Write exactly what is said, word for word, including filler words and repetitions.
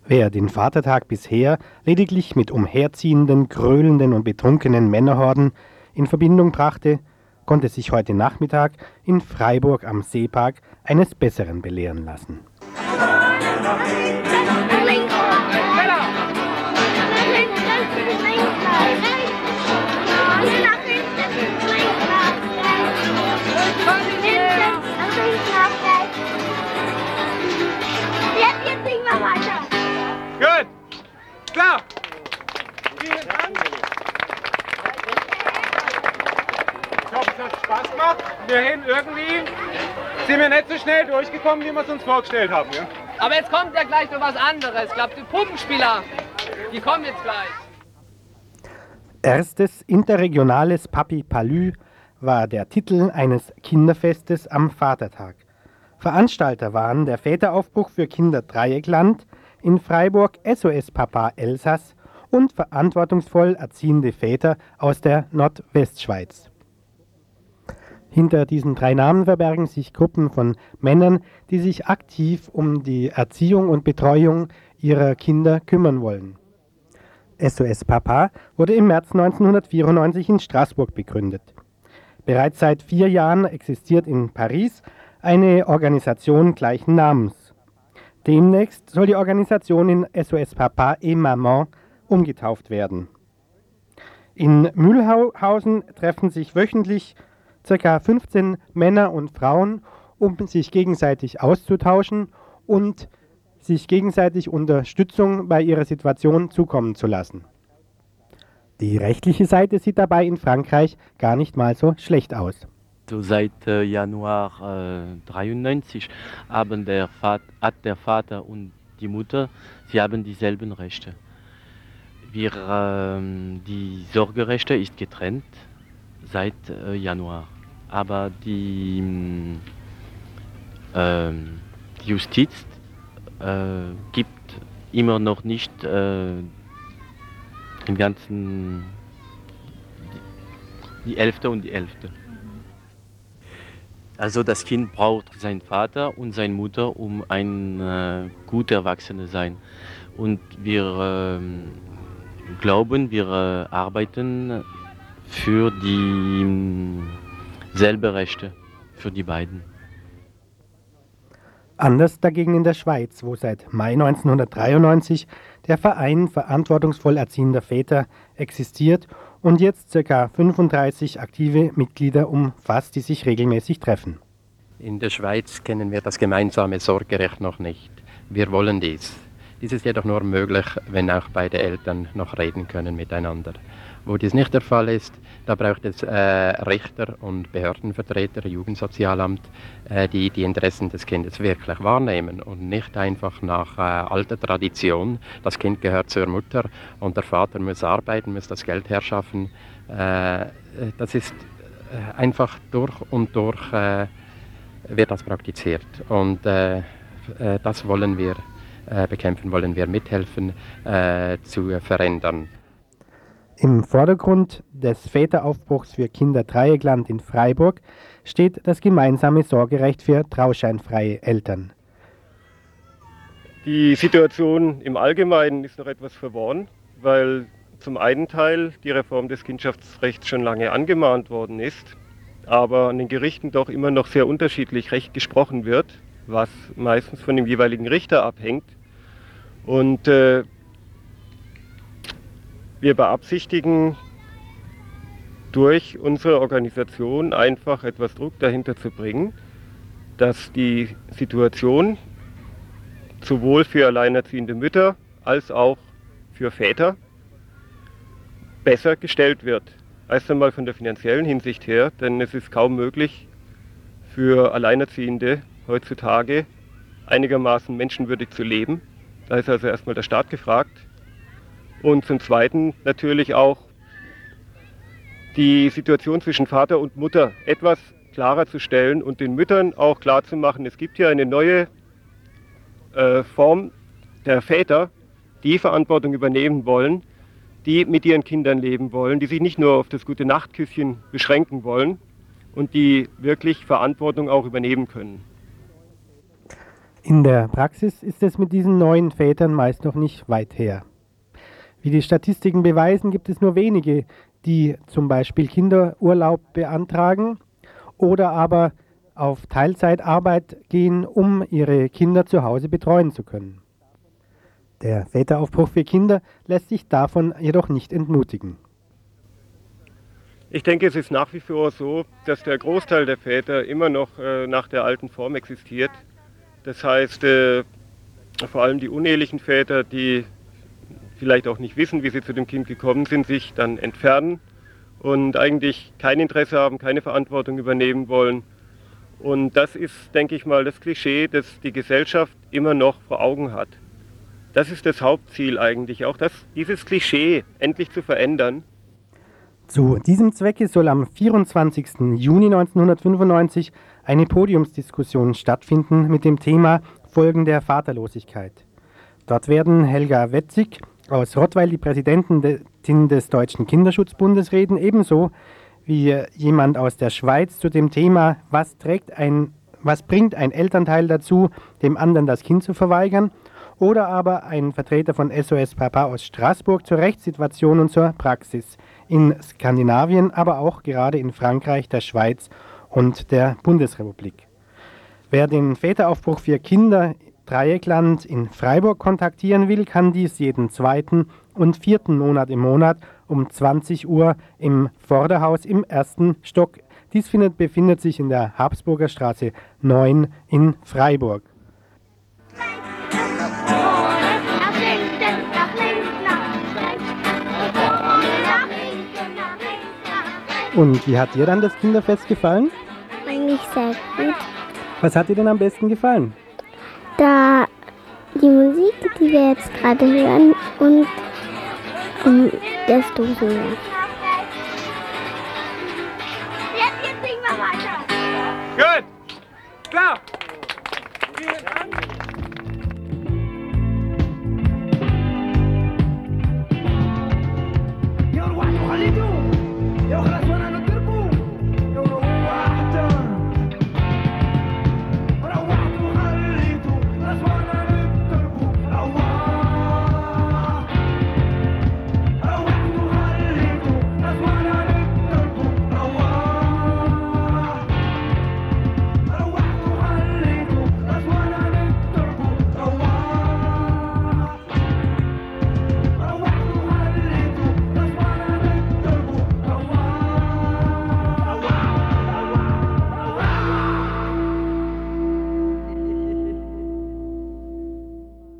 Wer den Vatertag bisher lediglich mit umherziehenden, gröhlenden und betrunkenen Männerhorden in Verbindung brachte, konnte sich heute Nachmittag in Freiburg am Seepark eines Besseren belehren lassen. Gut, klar. Vielen Dank. Ich hoffe, es hat Spaß gemacht. Wir hin irgendwie sind wir nicht so schnell durchgekommen, wie wir es uns vorgestellt haben. Ja? Aber jetzt kommt ja gleich noch was anderes. Ich glaube, die Puppenspieler, die kommen jetzt gleich. Erstes interregionales Papi Palü war der Titel eines Kinderfestes am Vatertag. Veranstalter waren der Väteraufbruch für Kinder Dreieckland in Freiburg, S O S Papa Elsass und verantwortungsvoll erziehende Väter aus der Nordwestschweiz. Hinter diesen drei Namen verbergen sich Gruppen von Männern, die sich aktiv um die Erziehung und Betreuung ihrer Kinder kümmern wollen. S O S Papa wurde im März neunzehnhundertvierundneunzig in Straßburg begründet. Bereits seit vier Jahren existiert in Paris eine Organisation gleichen Namens. Demnächst soll die Organisation in S O S Papa et Maman umgetauft werden. In Mühlhausen treffen sich wöchentlich ca. fünfzehn Männer und Frauen, um sich gegenseitig auszutauschen und sich gegenseitig Unterstützung bei ihrer Situation zukommen zu lassen. Die rechtliche Seite sieht dabei in Frankreich gar nicht mal so schlecht aus. So seit äh, Januar neunzehnhundertdreiundneunzig haben der Vater, hat der Vater und die Mutter, sie haben dieselben Rechte. Wir, äh, die Sorgerechte ist getrennt seit äh, Januar, aber die, äh, die Justiz äh, gibt immer noch nicht äh, den ganzen, die Elfte und die Elfte. Also das Kind braucht seinen Vater und seine Mutter, um ein äh, guter Erwachsener zu sein. Und wir äh, glauben, wir äh, arbeiten für die äh, selbe Rechte für die beiden. Anders dagegen in der Schweiz, wo seit Mai neunzehnhundertdreiundneunzig der Verein verantwortungsvoll erziehender Väter existiert und jetzt ca. fünfunddreißig aktive Mitglieder umfasst, die sich regelmäßig treffen. In der Schweiz kennen wir das gemeinsame Sorgerecht noch nicht. Wir wollen dies. Dies ist jedoch nur möglich, wenn auch beide Eltern noch reden können miteinander. Wo dies nicht der Fall ist, da braucht es äh, Richter und Behördenvertreter, Jugendsozialamt, äh, die die Interessen des Kindes wirklich wahrnehmen und nicht einfach nach äh, alter Tradition, das Kind gehört zur Mutter und der Vater muss arbeiten, muss das Geld herschaffen. Äh, das ist äh, einfach durch und durch äh, wird das praktiziert und äh, äh, das wollen wir äh, bekämpfen, wollen wir mithelfen äh, zu verändern. Im Vordergrund des Väteraufbruchs für Kinder Dreieckland in Freiburg steht das gemeinsame Sorgerecht für trauscheinfreie Eltern. Die Situation im Allgemeinen ist noch etwas verworren, weil zum einen Teil die Reform des Kindschaftsrechts schon lange angemahnt worden ist, aber an den Gerichten doch immer noch sehr unterschiedlich Recht gesprochen wird, was meistens von dem jeweiligen Richter abhängt. Und äh, wir beabsichtigen, durch unsere Organisation einfach etwas Druck dahinter zu bringen, dass die Situation sowohl für alleinerziehende Mütter als auch für Väter besser gestellt wird. Erst einmal von der finanziellen Hinsicht her, denn es ist kaum möglich für Alleinerziehende heutzutage einigermaßen menschenwürdig zu leben. Da ist also erstmal der Staat gefragt. Und zum Zweiten natürlich auch die Situation zwischen Vater und Mutter etwas klarer zu stellen und den Müttern auch klar zu machen, es gibt hier eine neue äh, Form der Väter, die Verantwortung übernehmen wollen, die mit ihren Kindern leben wollen, die sich nicht nur auf das gute Nachtküsschen beschränken wollen und die wirklich Verantwortung auch übernehmen können. In der Praxis ist es mit diesen neuen Vätern meist noch nicht weit her. Wie die Statistiken beweisen, gibt es nur wenige, die zum Beispiel Kinderurlaub beantragen oder aber auf Teilzeitarbeit gehen, um ihre Kinder zu Hause betreuen zu können. Der Väteraufbruch für Kinder lässt sich davon jedoch nicht entmutigen. Ich denke, es ist nach wie vor so, dass der Großteil der Väter immer noch äh, nach der alten Form existiert. Das heißt, äh, vor allem die unehelichen Väter, die vielleicht auch nicht wissen, wie sie zu dem Kind gekommen sind, sich dann entfernen und eigentlich kein Interesse haben, keine Verantwortung übernehmen wollen. Und das ist, denke ich mal, das Klischee, das die Gesellschaft immer noch vor Augen hat. Das ist das Hauptziel eigentlich, auch das, dieses Klischee endlich zu verändern. Zu diesem Zwecke soll am vierundzwanzigsten Juni neunzehnhundertfünfundneunzig eine Podiumsdiskussion stattfinden mit dem Thema Folgen der Vaterlosigkeit. Dort werden Helga Wetzig aus Rottweil, die Präsidentin des Deutschen Kinderschutzbundes, reden, ebenso wie jemand aus der Schweiz zu dem Thema, was, trägt ein, was bringt ein Elternteil dazu, dem anderen das Kind zu verweigern, oder aber ein Vertreter von S O S Papa aus Straßburg zur Rechtssituation und zur Praxis in Skandinavien, aber auch gerade in Frankreich, der Schweiz und der Bundesrepublik. Wer den Väteraufbruch für Kinder Dreieckland in Freiburg kontaktieren will, kann dies jeden zweiten und vierten Monat im Monat um zwanzig Uhr im Vorderhaus im ersten Stock. Dies findet, befindet sich in der Habsburger Straße neun in Freiburg. Und wie hat dir dann das Kinderfest gefallen? Eigentlich sehr gut. Was hat dir denn am besten gefallen? Da die Musik, die wir jetzt gerade hören, und um, das Dosenmeer. Gut, klar.